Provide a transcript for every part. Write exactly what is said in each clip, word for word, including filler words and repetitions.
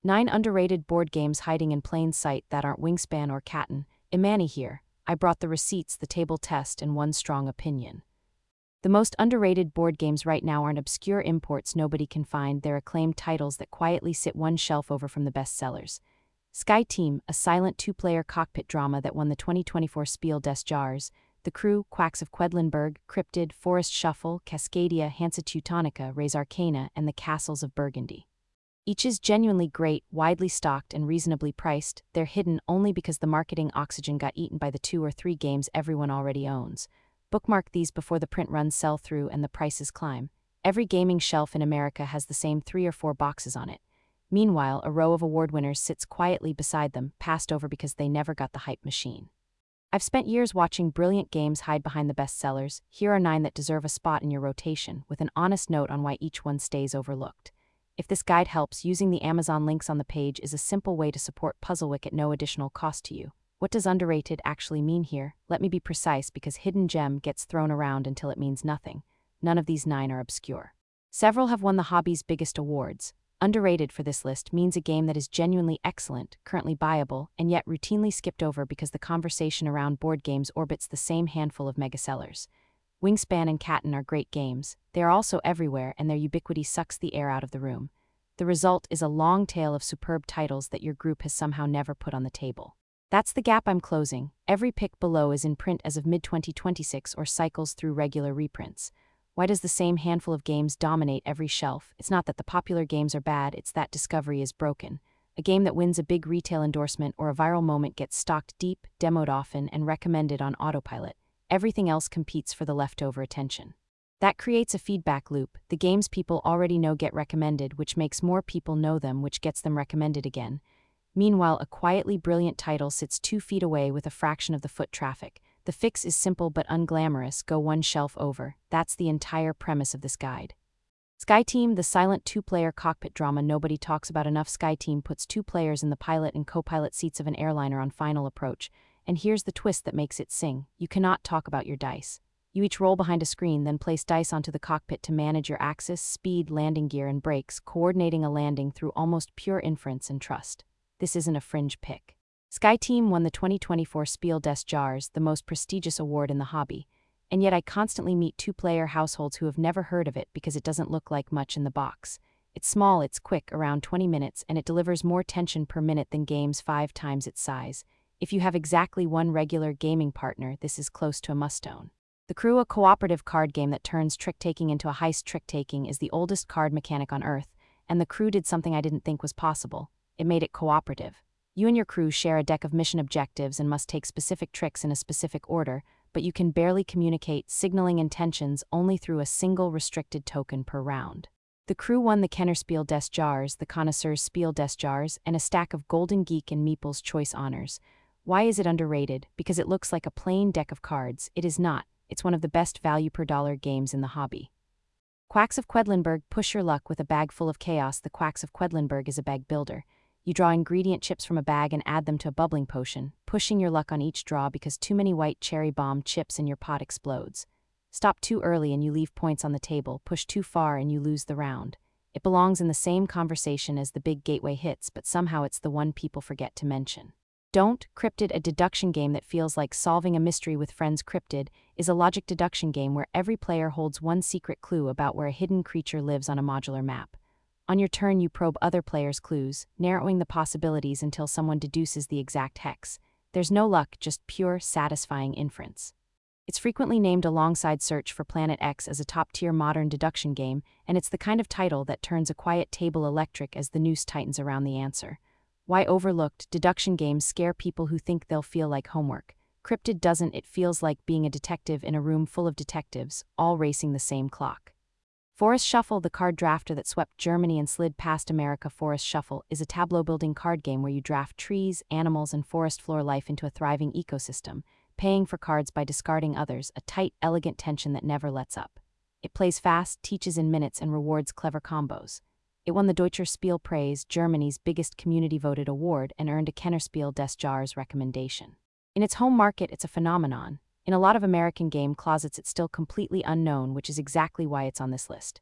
Nine underrated board games hiding in plain sight that aren't Wingspan or Catan. Imani here. I brought the receipts, the table test, and one strong opinion. The most underrated board games right now aren't obscure imports nobody can find, they're acclaimed titles that quietly sit one shelf over from the bestsellers. Sky Team, a silent two-player cockpit drama that won the twenty twenty-four Spiel des Jahres. The Crew, Quacks of Quedlinburg, Cryptid, Forest Shuffle, Cascadia, Hansa Teutonica, Res Arcana, and the Castles of Burgundy. Each is genuinely great, widely stocked, and reasonably priced. They're hidden only because the marketing oxygen got eaten by the two or three games everyone already owns. Bookmark these before the print runs sell through and the prices climb. Every gaming shelf in America has the same three or four boxes on it. Meanwhile, a row of award winners sits quietly beside them, passed over because they never got the hype machine. I've spent years watching brilliant games hide behind the bestsellers. Here are nine that deserve a spot in your rotation, with an honest note on why each one stays overlooked. If this guide helps, using the Amazon links on the page is a simple way to support Puzzlewick at no additional cost to you. What does underrated actually mean here? Let me be precise, because hidden gem gets thrown around until it means nothing. None of these nine are obscure. Several have won the hobby's biggest awards. Underrated for this list means a game that is genuinely excellent, currently buyable, and yet routinely skipped over because the conversation around board games orbits the same handful of megasellers. Wingspan and Catan are great games. They are also everywhere, and their ubiquity sucks the air out of the room. The result is a long tail of superb titles that your group has somehow never put on the table. That's the gap I'm closing. Every pick below is in print as of mid twenty twenty-six or cycles through regular reprints. Why does the same handful of games dominate every shelf? It's not that the popular games are bad, it's that discovery is broken. A game that wins a big retail endorsement or a viral moment gets stocked deep, demoed often, and recommended on autopilot. Everything else competes for the leftover attention. That creates a feedback loop. The games people already know get recommended, which makes more people know them, which gets them recommended again. Meanwhile, a quietly brilliant title sits two feet away with a fraction of the foot traffic. The fix is simple but unglamorous: go one shelf over. That's the entire premise of this guide. Sky Team, the silent two-player cockpit drama nobody talks about enough. Sky Team puts two players in the pilot and co-pilot seats of an airliner on final approach. And here's the twist that makes it sing. You cannot talk about your dice. You each roll behind a screen, then place dice onto the cockpit to manage your axis, speed, landing gear, and brakes, coordinating a landing through almost pure inference and trust. This isn't a fringe pick. Sky Team won the twenty twenty-four Spiel des Jahres, the most prestigious award in the hobby, and yet I constantly meet two-player households who have never heard of it because it doesn't look like much in the box. It's small, it's quick, around twenty minutes, and it delivers more tension per minute than games five times its size. If you have exactly one regular gaming partner, this is close to a must-own. The Crew, a cooperative card game that turns trick-taking into a heist. Trick-taking is the oldest card mechanic on Earth, and the Crew did something I didn't think was possible. It made it cooperative. You and your crew share a deck of mission objectives and must take specific tricks in a specific order, but you can barely communicate, signaling intentions only through a single restricted token per round. The Crew won the Kenner Spiel des Jahres, the Connoisseur's Spiel des Jahres, and a stack of Golden Geek and Meeple's Choice honors. Why is it underrated? Because it looks like a plain deck of cards. It is not. It's one of the best value per dollar games in the hobby. Quacks of Quedlinburg, push your luck with a bag full of chaos. The Quacks of Quedlinburg is a bag builder. You draw ingredient chips from a bag and add them to a bubbling potion, pushing your luck on each draw because too many white cherry bomb chips in your pot explodes. Stop too early and you leave points on the table, push too far and you lose the round. It belongs in the same conversation as the big gateway hits, but somehow it's the one people forget to mention. Don't. Cryptid, a deduction game that feels like solving a mystery with friends. Cryptid is a logic deduction game where every player holds one secret clue about where a hidden creature lives on a modular map. On your turn, you probe other players' clues, narrowing the possibilities until someone deduces the exact hex. There's no luck, just pure, satisfying inference. It's frequently named alongside Search for Planet X as a top-tier modern deduction game, and it's the kind of title that turns a quiet table electric as the noose tightens around the answer. Why overlooked? Deduction games scare people who think they'll feel like homework. Cryptid doesn't. It feels like being a detective in a room full of detectives, all racing the same clock. Forest Shuffle, the card drafter that swept Germany and slid past America. Forest Shuffle is a tableau-building card game where you draft trees, animals, and forest floor life into a thriving ecosystem, paying for cards by discarding others, a tight, elegant tension that never lets up. It plays fast, teaches in minutes, and rewards clever combos. It won the Deutscher Spielpreis, Germany's biggest community-voted award, and earned a Kenner Spiel des Jahres recommendation. In its home market, it's a phenomenon. In a lot of American game closets, it's still completely unknown, which is exactly why it's on this list.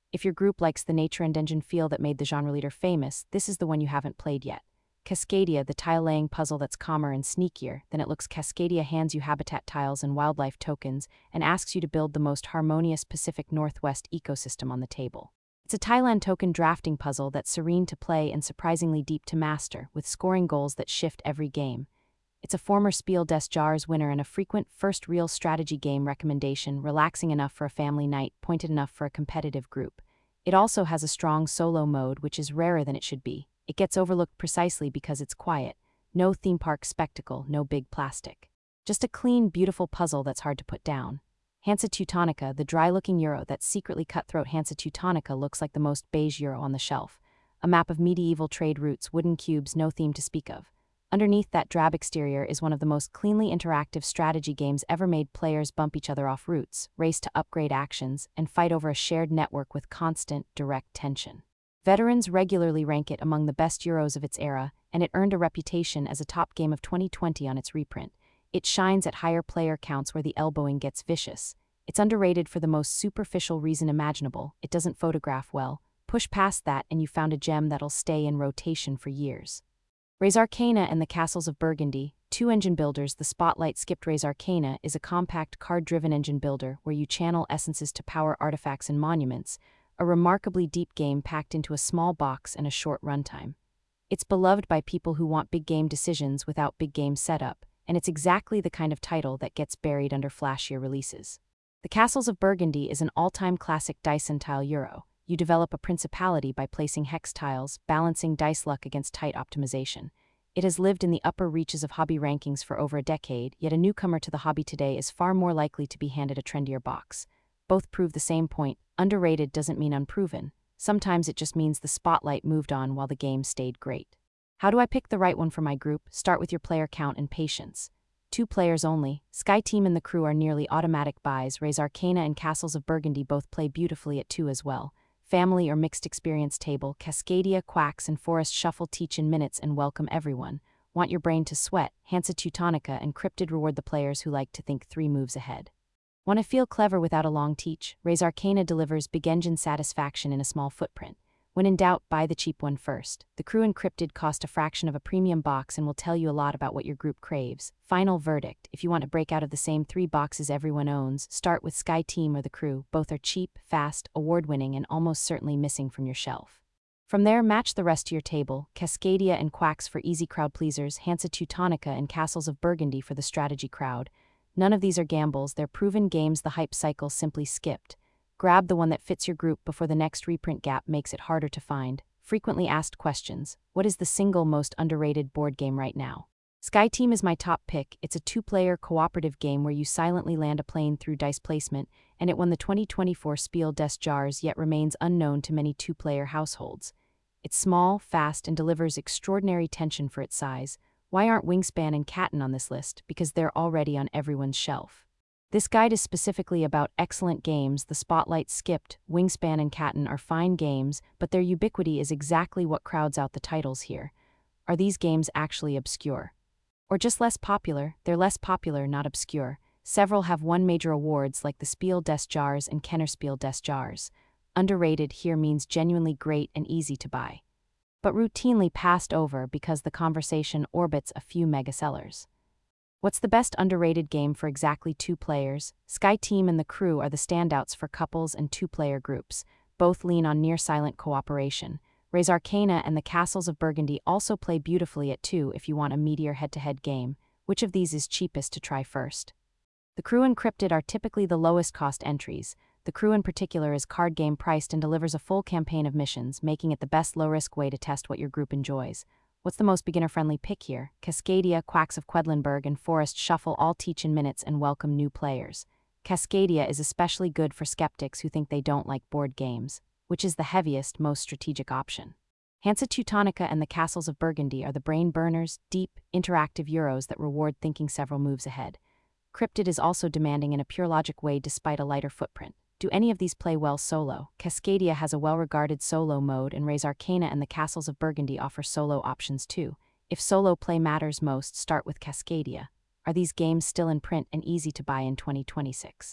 If your group likes the nature and engine feel that made the genre leader famous, this is the one you haven't played yet. Cascadia, the tile-laying puzzle that's calmer and sneakier than it looks. Cascadia hands you habitat tiles and wildlife tokens and asks you to build the most harmonious Pacific Northwest ecosystem on the table. It's a Thailand token drafting puzzle that's serene to play and surprisingly deep to master, with scoring goals that shift every game. It's a former Spiel des Jahres winner and a frequent first real strategy game recommendation, relaxing enough for a family night, pointed enough for a competitive group. It also has a strong solo mode, which is rarer than it should be. It gets overlooked precisely because it's quiet. No theme park spectacle, no big plastic. Just a clean, beautiful puzzle that's hard to put down. Hansa Teutonica, the dry-looking euro that's secretly cutthroat. Hansa Teutonica looks like the most beige euro on the shelf. A map of medieval trade routes, wooden cubes, no theme to speak of. Underneath that drab exterior is one of the most cleanly interactive strategy games ever made. Players bump each other off routes, race to upgrade actions, and fight over a shared network with constant, direct tension. Veterans regularly rank it among the best Euros of its era, and it earned a reputation as a top game of twenty twenty on its reprint. It shines at higher player counts where the elbowing gets vicious. It's underrated for the most superficial reason imaginable. It doesn't photograph well. Push past that and you found a gem that'll stay in rotation for years. Res Arcana and the Castles of Burgundy, two engine builders. The spotlight skipped. Res Arcana is a compact card-driven engine builder where you channel essences to power artifacts and monuments, a remarkably deep game packed into a small box and a short runtime. It's beloved by people who want big game decisions without big game setup, and it's exactly the kind of title that gets buried under flashier releases. The Castles of Burgundy is an all-time classic Dyson tile Euro. You develop a principality by placing hex tiles, balancing dice luck against tight optimization. It has lived in the upper reaches of hobby rankings for over a decade, yet a newcomer to the hobby today is far more likely to be handed a trendier box. Both prove the same point: underrated doesn't mean unproven. Sometimes it just means the spotlight moved on while the game stayed great. How do I pick the right one for my group? Start with your player count and patience. Two players only. Sky Team and the crew are nearly automatic buys. Res Arcana and Castles of Burgundy both play beautifully at two as well. Family or mixed experience table. Cascadia, Quacks, and Forest Shuffle teach in minutes and welcome everyone. Want your brain to sweat? Hansa Teutonica and Cryptid reward the players who like to think three moves ahead. Want to feel clever without a long teach? Res Arcana delivers big engine satisfaction in a small footprint. When in doubt, buy the cheap one first. The crew and Cryptid cost a fraction of a premium box and will tell you a lot about what your group craves. Final verdict: if you want to break out of the same three boxes everyone owns, start with Sky Team or the crew. Both are cheap, fast, award-winning, and almost certainly missing from your shelf. From there, match the rest to your table. Cascadia and Quacks for easy crowd pleasers, Hansa Teutonica and Castles of Burgundy for the strategy crowd. None of these are gambles, they're proven games the hype cycle simply skipped. Grab the one that fits your group before the next reprint gap makes it harder to find. Frequently asked questions: what is the single most underrated board game right now? Sky Team is my top pick. It's a two-player cooperative game where you silently land a plane through dice placement, and it won the twenty twenty-four Spiel des Jahres yet remains unknown to many two-player households. It's small, fast, and delivers extraordinary tension for its size. Why aren't Wingspan and Catton on this list? Because they're already on everyone's shelf. This guide is specifically about excellent games the spotlight skipped. Wingspan and Catton are fine games, but their ubiquity is exactly what crowds out the titles here. Are these games actually obscure? Or just less popular? They're less popular, not obscure. Several have won major awards like the Spiel des Jahres and Kennerspiel des Jahres. Underrated here means genuinely great and easy to buy, but routinely passed over because the conversation orbits a few mega sellers. What's the best underrated game for exactly two players? Sky Team and the crew are the standouts for couples and two-player groups. Both lean on near-silent cooperation. Res Arcana and the Castles of Burgundy also play beautifully at two if you want a meatier head-to-head game. Which of these is cheapest to try first? The crew and Cryptid are typically the lowest-cost entries. The crew in particular is card game priced and delivers a full campaign of missions, making it the best low-risk way to test what your group enjoys. What's the most beginner-friendly pick here? Cascadia, Quacks of Quedlinburg, and Forest Shuffle all teach in minutes and welcome new players. Cascadia is especially good for skeptics who think they don't like board games, which is the heaviest, most strategic option. Hansa Teutonica and the Castles of Burgundy are the brain-burners, deep, interactive Euros that reward thinking several moves ahead. Cryptid is also demanding in a pure logic way despite a lighter footprint. Do any of these play well solo? Cascadia has a well-regarded solo mode, and Res Arcana and the Castles of Burgundy offer solo options too. If solo play matters most, start with Cascadia. Are these games still in print and easy to buy in twenty twenty-six?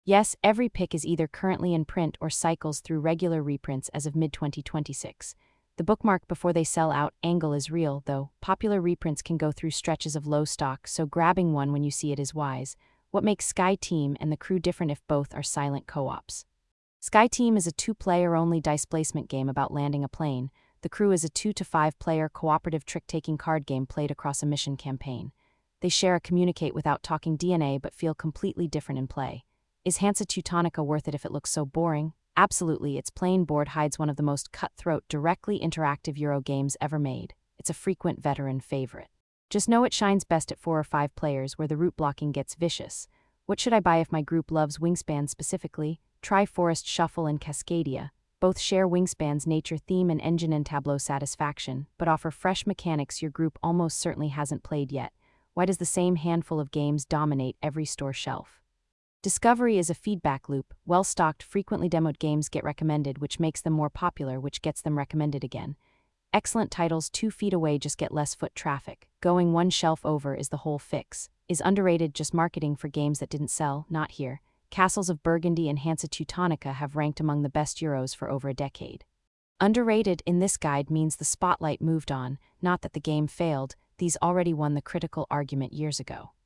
Yes, every pick is either currently in print or cycles through regular reprints as of mid twenty twenty-six. The bookmark before they sell out angle is real, though. Popular reprints can go through stretches of low stock, so grabbing one when you see it is wise. What makes Sky Team and the Crew different if both are silent co-ops? Sky Team is a two-player-only dice placement game about landing a plane. The Crew is a two to five player cooperative trick-taking card game played across a mission campaign. They share a communicate without talking D N A but feel completely different in play. Is Hansa Teutonica worth it if it looks so boring? Absolutely, its plain board hides one of the most cutthroat, directly interactive Euro games ever made. It's a frequent veteran favorite. Just know it shines best at four or five players where the route blocking gets vicious. What should I buy if my group loves Wingspan specifically? Try Forest Shuffle and Cascadia. Both share Wingspan's nature theme and engine and tableau satisfaction, but offer fresh mechanics your group almost certainly hasn't played yet. Why does the same handful of games dominate every store shelf? Discovery is a feedback loop. Well-stocked, frequently demoed games get recommended, which makes them more popular, which gets them recommended again. Excellent titles two feet away just get less foot traffic. Going one shelf over is the whole fix. Is underrated just marketing for games that didn't sell? Not here. Castles of Burgundy and Hansa Teutonica have ranked among the best Euros for over a decade. Underrated in this guide means the spotlight moved on, not that the game failed. These already won the critical argument years ago.